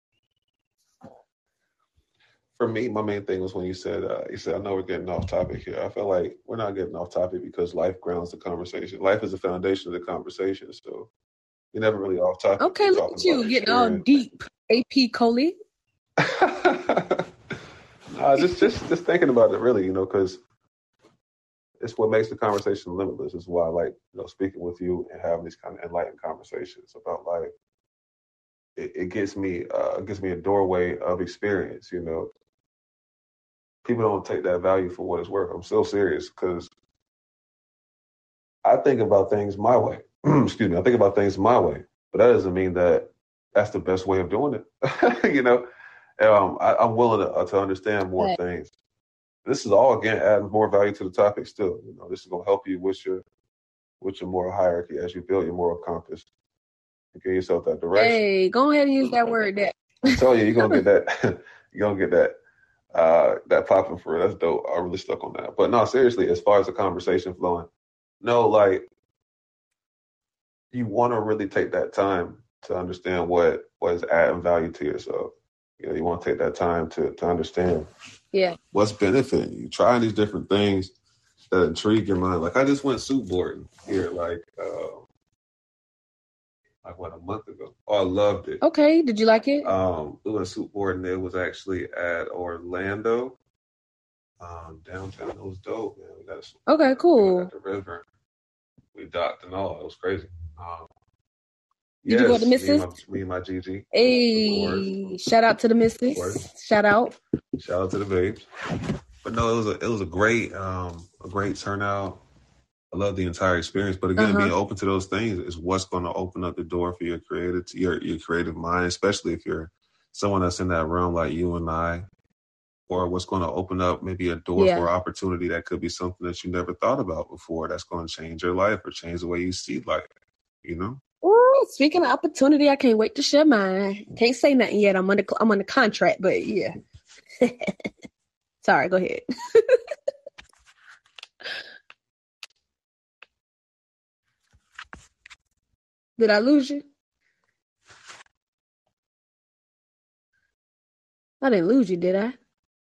For me, my main thing was when you said, uh, you said, I know we're getting off topic here. I feel like we're not getting off topic because life grounds the conversation. Life is the foundation of the conversation. So you're never really off topic. Okay, look at you getting all deep, A P Coley. uh, just, just, just thinking about it, really, you know, because it's what makes the conversation limitless. It's why I like, you know, speaking with you and having these kind of enlightened conversations about life. It, it gives me, uh, it gives me a doorway of experience, you know. People don't take that value for what it's worth. I'm so serious because I think about things my way. Excuse me. I think about things my way, but that doesn't mean that that's the best way of doing it. You know, um, I, I'm willing to, uh, to understand more right. things. This is all, again, adding more value to the topic still. You know, this is going to help you with your, with your moral hierarchy as you build your moral compass and give yourself that direction. Hey, go ahead and use that word there. I tell you, you're going to get that. You're going to get that. Uh, that popping for it. That's dope. I really stuck on that. But no, seriously, as far as the conversation flowing, no, like you want to really take that time to understand what, what is adding value to yourself. You know, you want to take that time to, to understand yeah. what's benefiting you. Trying these different things that intrigue your mind. Like I just went soup boarding here, like, uh, like what, a month ago. Oh, I loved it. Okay. Did you like it? Um, we went soup boarding. It was actually at Orlando, um, downtown. It was dope, man. We got a, okay, cool. We got the river. We docked and all. It was crazy. Um, Did yes, you go to Missus? Me and my, me and my Gigi. Hey, shout out to the Missus. Shout out. Shout out to the babes. But no, it was a it was a great um, a great turnout. I love the entire experience, but again, uh-huh. being open to those things is what's going to open up the door for your creative, your your creative mind, especially if you're someone that's in that realm like you and I, or what's going to open up maybe a door yeah. for opportunity that could be something that you never thought about before. That's going to change your life or change the way you see life. You know. Ooh, speaking of opportunity, I can't wait to share mine. Can't say nothing yet. I'm under I'm under contract, but yeah. Sorry, go ahead. Did I lose you? I didn't lose you, did I?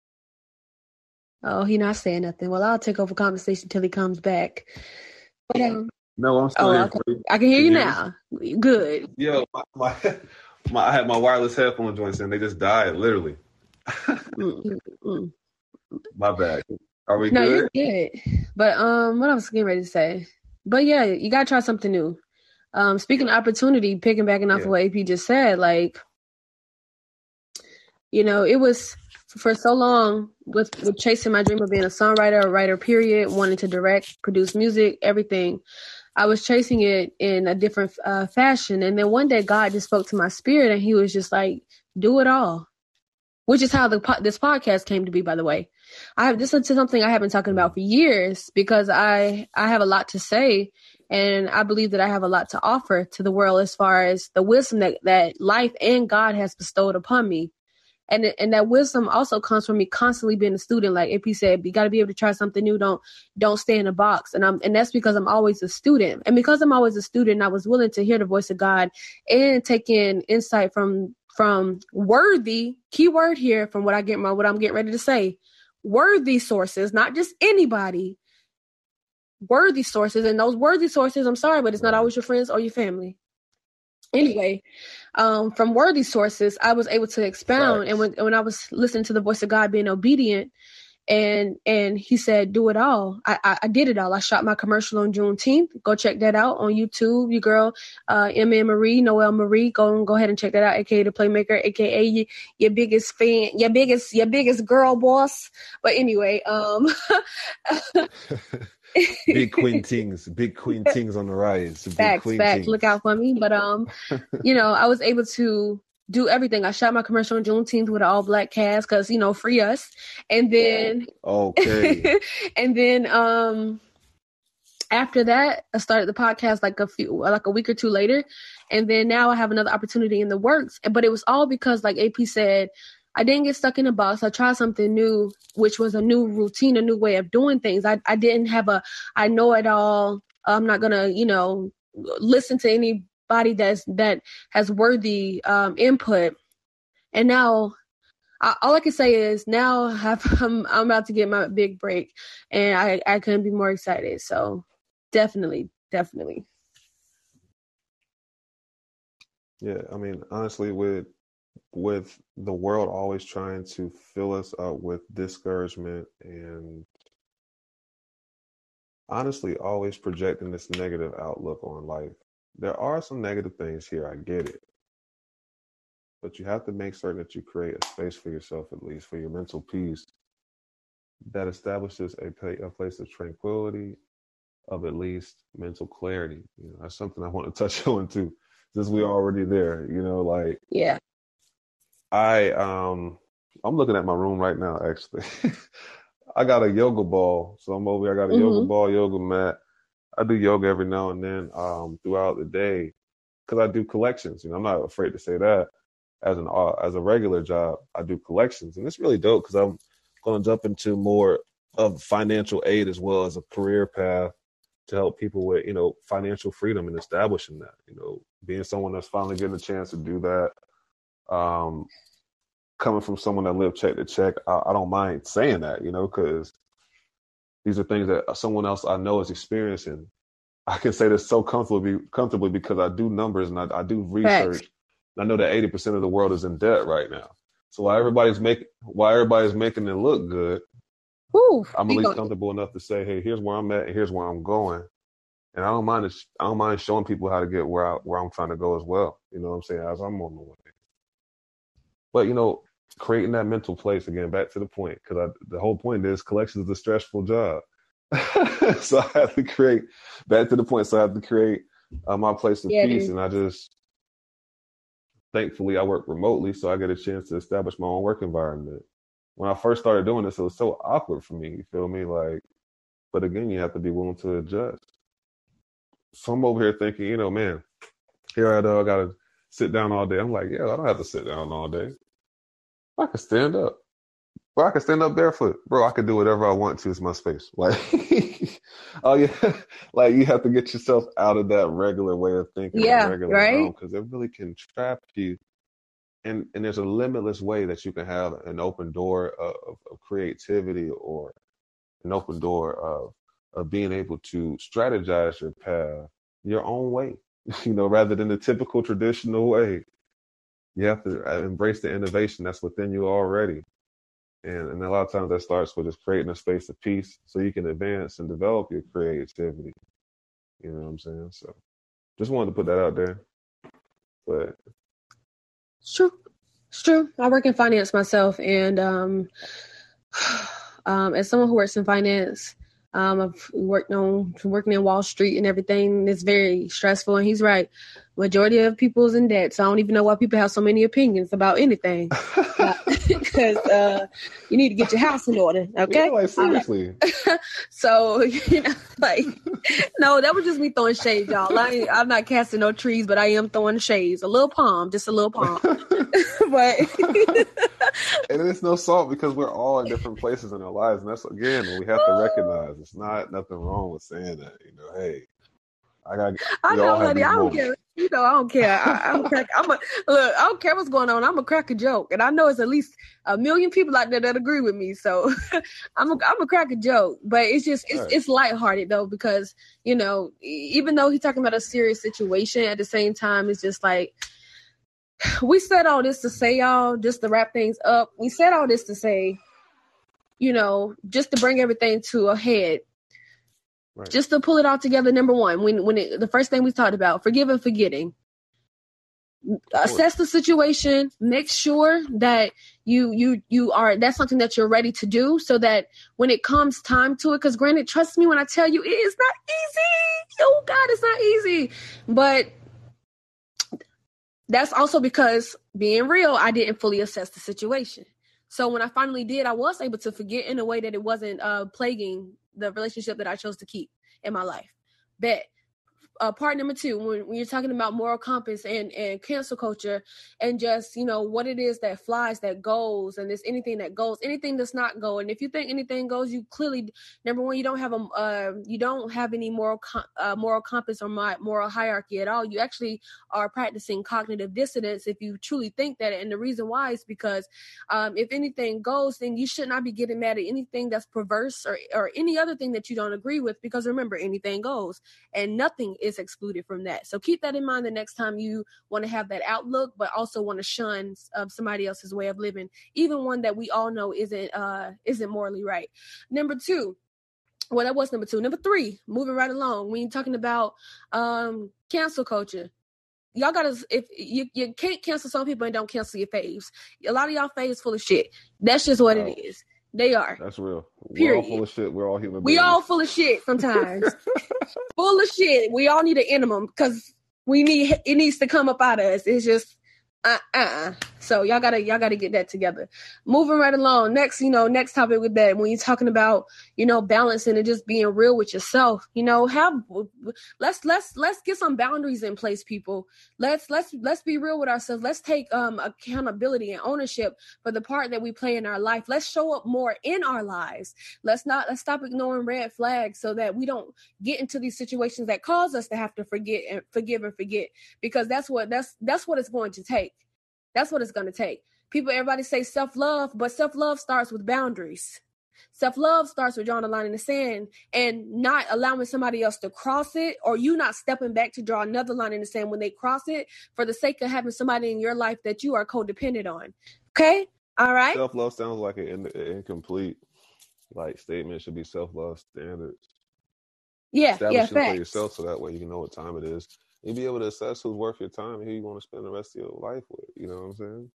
Oh, he not saying nothing. Well, I'll take over conversation until he comes back. But, um, no, I'm still oh, here. Okay. I can hear you now. Good. Yo, my, my, my I had my wireless headphone joints in. They just died, literally. mm, mm. My bad. Are we no, good? No, you're good. But um, what I was getting ready to say. But yeah, you gotta try something new. Um, speaking of opportunity, picking back enough yeah. of what A P just said, like, you know, it was for so long with, with chasing my dream of being a songwriter, a writer, period, wanting to direct, produce music, everything. I was chasing it in a different uh, fashion. And then one day God just spoke to my spirit and he was just like, do it all. which is how the this podcast came to be, by the way. I have this is something I have been talking about for years because I I have a lot to say, and I believe that I have a lot to offer to the world as far as the wisdom that, that life and God has bestowed upon me. And and that wisdom also comes from me constantly being a student. Like A P said, you got to be able to try something new. Don't don't stay in a box. And I'm and that's because I'm always a student. And because I'm always a student, I was willing to hear the voice of God and take in insight from from worthy, keyword here, from what I get my what I'm getting ready to say, worthy sources, not just anybody, worthy sources. And those worthy sources, I'm sorry, but it's not always your friends or your family. Anyway, um, from worthy sources, I was able to expound. Right. And when when I was listening to the voice of God, being obedient, and and he said, do it all. I, I, I did it all. I shot my commercial on Juneteenth. Go check that out on YouTube. Your girl, uh, M M Marie, Noelle Marie. Go go ahead and check that out. A K A the Playmaker, A K A your, your biggest fan, your biggest your biggest girl boss. But anyway, um. Big Queen Tings, big Queen Tings on the rise. Big facts, Queen facts. Tings. Look out for me. But um, you know, I was able to do everything. I shot my commercial on Juneteenth with an all black cast because, you know, free us. And then okay. and then um after that, I started the podcast like a few like a week or two later. And then now I have another opportunity in the works. But it was all because, like A P said, I didn't get stuck in a box. I tried something new, which was a new routine, a new way of doing things. I, I didn't have a, I know it all. I'm not going to, you know, listen to anybody that's, that has worthy um, input. And now I, all I can say is now I've, I'm, I'm about to get my big break, and I, I couldn't be more excited. So definitely, definitely. Yeah. I mean, honestly, with, with the world always trying to fill us up with discouragement and honestly always projecting this negative outlook on life. There are some negative things here, I get it. But you have to make certain that you create a space for yourself, at least for your mental peace, that establishes a, pay, a place of tranquility, of at least mental clarity. You know, that's something I want to touch on too, since we're already there, you know, like, yeah. I um I'm looking at my room right now, actually. I got a yoga ball. So I'm over here, I got a mm-hmm. yoga ball, yoga mat. I do yoga every now and then um throughout the day because I do collections. You know, I'm not afraid to say that. As an uh, as a regular job, I do collections. And it's really dope because I'm going to jump into more of financial aid as well as a career path to help people with, you know, financial freedom and establishing that, you know, being someone that's finally getting a chance to do that. Um, coming from someone that lived check to check, I, I don't mind saying that, you know, because these are things that someone else I know is experiencing. I can say this so comfortably, comfortably because I do numbers and I, I do research. Facts. I know that eighty percent of the world is in debt right now. So while everybody's making, while everybody's making it look good, Ooh, I'm at least comfortable enough to say, hey, here's where I'm at and here's where I'm going. And I don't mind, I don't mind showing people how to get where I, where I'm trying to go as well. You know what I'm saying? As I'm on the way. But, you know, creating that mental place, again, back to the point, because the whole point is collections is a stressful job. So I have to create, back to the point, so I have to create uh, my place of yeah, peace. Dude. And I just, thankfully, I work remotely, so I get a chance to establish my own work environment. When I first started doing this, it was so awkward for me, you feel me? Like, but again, you have to be willing to adjust. So I'm over here thinking, you know, man, here I go, I got to sit down all day. I'm like, yeah, I don't have to sit down all day. I can stand up. Bro, I can stand up barefoot. Bro, I can do whatever I want to. It's my space. Like, oh yeah, like you have to get yourself out of that regular way of thinking. Yeah, regular right. Because it really can trap you. And and there's a limitless way that you can have an open door of, of creativity or an open door of of being able to strategize your path your own way, you know, rather than the typical traditional way. You have to embrace the innovation that's within you already. And, and a lot of times that starts with just creating a space of peace so you can advance and develop your creativity. You know what I'm saying? So just wanted to put that out there. But it's true. It's true. I work in finance myself. And um, um, as someone who works in finance, Um, I've worked on working in Wall Street and everything. It's very stressful. And he's right. Majority of people's in debt. So I don't even know why people have so many opinions about anything. because uh, you need to get your house in order. Okay, yeah, like seriously. Uh, so you know, like, no, that was just me throwing shade, y'all. I ain't, I'm not casting no trees, but I am throwing shades. A little palm, just a little palm. But and it's no salt because we're all in different places in our lives, and that's again what we have to recognize. It's not nothing wrong with saying that. You know, hey, I got. I We all know, have honey. these I don't moments. care. You know, I don't care. I, I'm a crack. I'm a look. I don't care what's going on. I'm a crack a joke, and I know it's at least a million people out there that agree with me. So I'm a I'm a crack a joke, but it's just it's Right. it's lighthearted though, because you know, e- even though he's talking about a serious situation, at the same time, it's just like we said all this to say, y'all, just to wrap things up. We said all this to say, you know, just to bring everything to a head. Right. Just to pull it all together, number one, when when it, the first thing we talked about, forgive and forgetting. Assess the situation, make sure that you you you are that's something that you're ready to do, so that when it comes time to it, because granted, trust me when I tell you, it is not easy. Oh God, it's not easy. But that's also because, being real, I didn't fully assess the situation. So when I finally did, I was able to forget in a way that it wasn't uh, plaguing the relationship that I chose to keep in my life. Bet. Uh, part number two, when, when you're talking about moral compass and, and cancel culture, and just, you know, what it is that flies, that goes, and there's anything that goes, anything that's not going. If you think anything goes, you clearly, number one, you don't have a, uh, you don't have any moral, com- uh, moral compass or my, moral hierarchy at all. You actually are practicing cognitive dissonance if you truly think that. And the reason why is because um, if anything goes, then you should not be getting mad at anything that's perverse or, or any other thing that you don't agree with, because remember, anything goes, and nothing is is excluded from that. So keep that in mind the next time you want to have that outlook, but also want to shun uh, somebody else's way of living, even one that we all know isn't uh, isn't morally right. Number two, well, that was number two. Number three, moving right along, when you're talking about um, cancel culture, y'all gotta, if you, you can't cancel some people and don't cancel your faves. A lot of y'all faves full of shit. That's just what Wow. it is. They are. That's real. Period. We're all full of shit. We're all human we beings. We all full of shit sometimes. Full of shit. We all need an minimum, because we need it needs to come up out of us. It's just uh uh. So y'all gotta y'all gotta get that together. Moving right along. Next, you know, next topic with that, when you're talking about, you know, balancing and just being real with yourself, you know, have let's let's let's get some boundaries in place, people. Let's let's let's be real with ourselves. Let's take um accountability and ownership for the part that we play in our life. Let's show up more in our lives. Let's not let's stop ignoring red flags, so that we don't get into these situations that cause us to have to forget and forgive and forget, because that's what that's that's what it's going to take. That's what it's going to take. People, everybody say self-love, but self-love starts with boundaries. Self-love starts with drawing a line in the sand and not allowing somebody else to cross it, or you not stepping back to draw another line in the sand when they cross it, for the sake of having somebody in your life that you are codependent on. Okay? All right? Self-love sounds like an, in, an incomplete like statement. It should be self-love standards. Yeah, Establish yeah, them facts. for yourself, so that way you can know what time it is. You'll be able to assess who's worth your time and who you want to spend the rest of your life with. You know what I'm saying?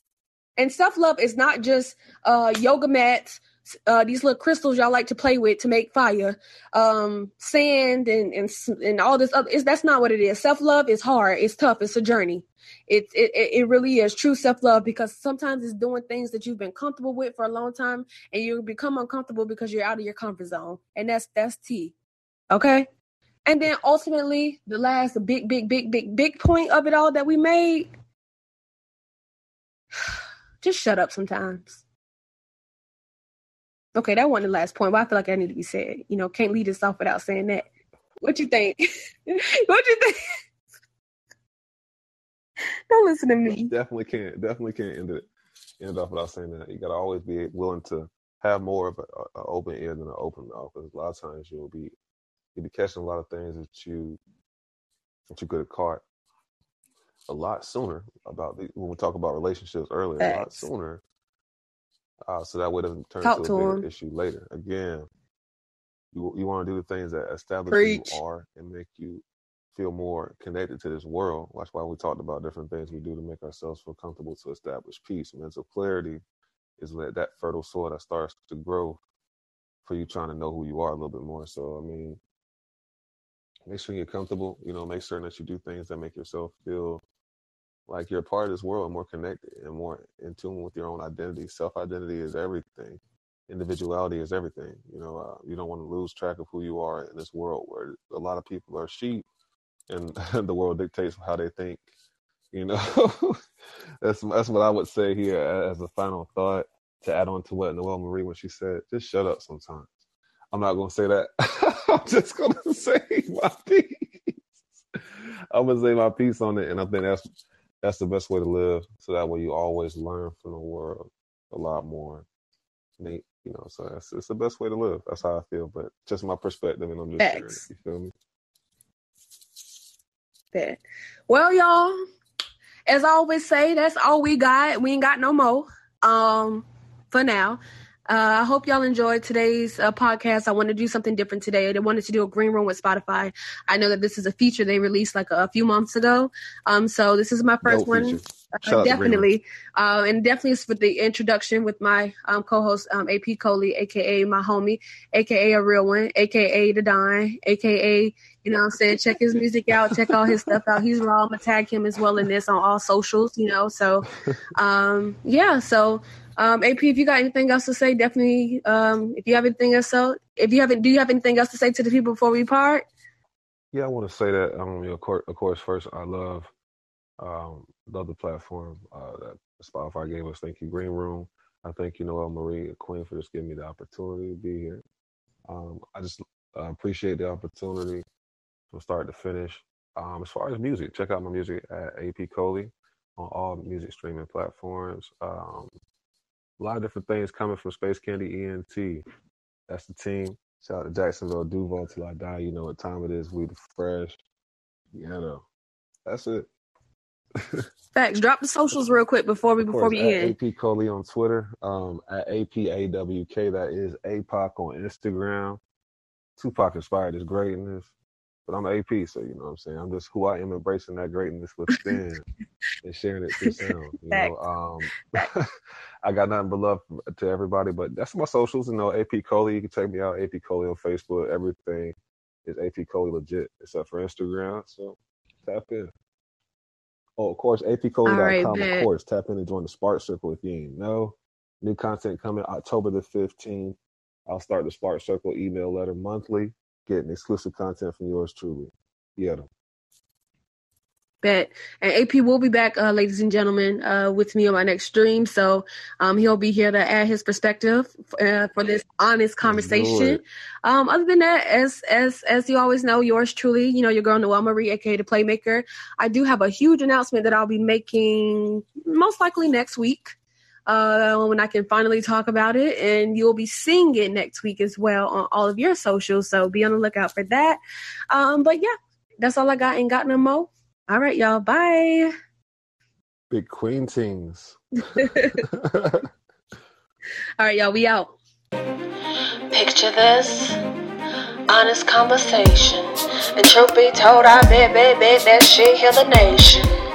And self-love is not just uh, yoga mats, uh, these little crystals y'all like to play with to make fire, um, sand, and, and and all this other. It's, that's not what it is. Self-love is hard. It's tough. It's a journey. It, it, it really is true self-love, because sometimes it's doing things that you've been comfortable with for a long time, and you become uncomfortable because you're out of your comfort zone. And that's that's T. Okay? And then ultimately, the last big, big, big, big, big point of it all that we made, just shut up sometimes. Okay, that wasn't the last point, but I feel like that need to be said. You know, can't lead us off without saying that. What you think? What you think? Don't listen to me. Definitely can't. Definitely can't end it. End off without saying that. You got to always be willing to have more of an open ear than an open mouth. Because a lot of times you'll be you'll be catching a lot of things that you that you could have caught a lot sooner about the, when we talk about relationships earlier. Facts. A lot sooner. Uh, so that way it doesn't turn Talk to to a bigger him. issue later. Again, you you want to do the things that establish Preach. who you are and make you feel more connected to this world. That's why we talked about different things we do to make ourselves feel comfortable, to establish peace. Mental clarity is that, that fertile soil that starts to grow for you trying to know who you are a little bit more. So, I mean, make sure you're comfortable, you know, make certain that you do things that make yourself feel Like you're a part of this world, more connected and more in tune with your own identity. Self-identity is everything. Individuality is everything. You know, uh, you don't want to lose track of who you are in this world where a lot of people are sheep, and the world dictates how they think. You know, that's that's what I would say here as a final thought to add on to what Noelle Marie when she said, "Just shut up sometimes." I'm not gonna say that. I'm just gonna say my piece. I'm gonna say my piece on it, and I think that's that's the best way to live. So that way you always learn from the world a lot more. Nate, you know, so it's, it's the best way to live. That's how I feel. But just my perspective, and I'm just sharing it. You feel me? Yeah. Well, y'all, as I always say, that's all we got. We ain't got no more. Um, for now. Uh, I hope y'all enjoyed today's uh, podcast. I wanted to do something different today. I wanted to do a green room with Spotify. I know that this is a feature they released like a, a few months ago. Um, so this is my first Dope one. Uh, definitely. Uh, and definitely it's for the introduction with my um, co-host, um, A P Coley, a k a my homie, a k a a real one, a k a the Don, a k a, you know what I'm saying, check his music out, check all his stuff out. He's raw. I'm going to tag him as well in this on all socials, you know. So, um, yeah, so... Um, A P, if you got anything else to say, definitely. Um, if you have anything else, so if you haven't, do you have anything else to say to the people before we part? Yeah, I want to say that. Um, you know, of course, of course, first, I love, um, love the platform uh, that Spotify gave us. Thank you, Green Room. I thank you, Noelle Marie, Queen, for just giving me the opportunity to be here. Um, I just uh, appreciate the opportunity from start to finish. Um, as far as music, check out my music at A P Coley on all music streaming platforms. Um, A lot of different things coming from Space Candy E N T. That's the team. Shout out to Jacksonville Duval till I die. You know what time it is. We the fresh. Yeah, though. That's it. Facts. Drop the socials real quick before we of before course, we at end. A P Coley on Twitter. Um, at A P A W K. That is A P O C on Instagram. Tupac inspired his greatness. But I'm A P, so you know what I'm saying. I'm just who I am, embracing that greatness within and sharing it through sound. You know, um, I got nothing but love to everybody. But that's my socials. You know, A P Coley. You can check me out. A P Coley on Facebook. Everything is A P Coley legit, except for Instagram. So tap in. Oh, of course, A P Coley dot com. Right, of course, tap in and join the Spark Circle if you ain't know. New content coming October the fifteenth. I'll start the Spark Circle email letter monthly. Getting exclusive content from yours truly. Yeah. Bet. And A P will be back, uh, ladies and gentlemen, uh, with me on my next stream. So um, he'll be here to add his perspective uh, for this honest conversation. Um, other than that, as as as you always know, yours truly, you know, your girl Noelle Marie, aka the Playmaker. I do have a huge announcement that I'll be making most likely next week. Uh, when I can finally talk about it, and you'll be seeing it next week as well on all of your socials. So be on the lookout for that. Um, but yeah, that's all I got. Ain't got no more. All right, y'all. Bye. Big Queen things. All right, y'all. We out. Picture this. Honest conversation. And truth be told, I bet, bet, bet that shit heal the nation.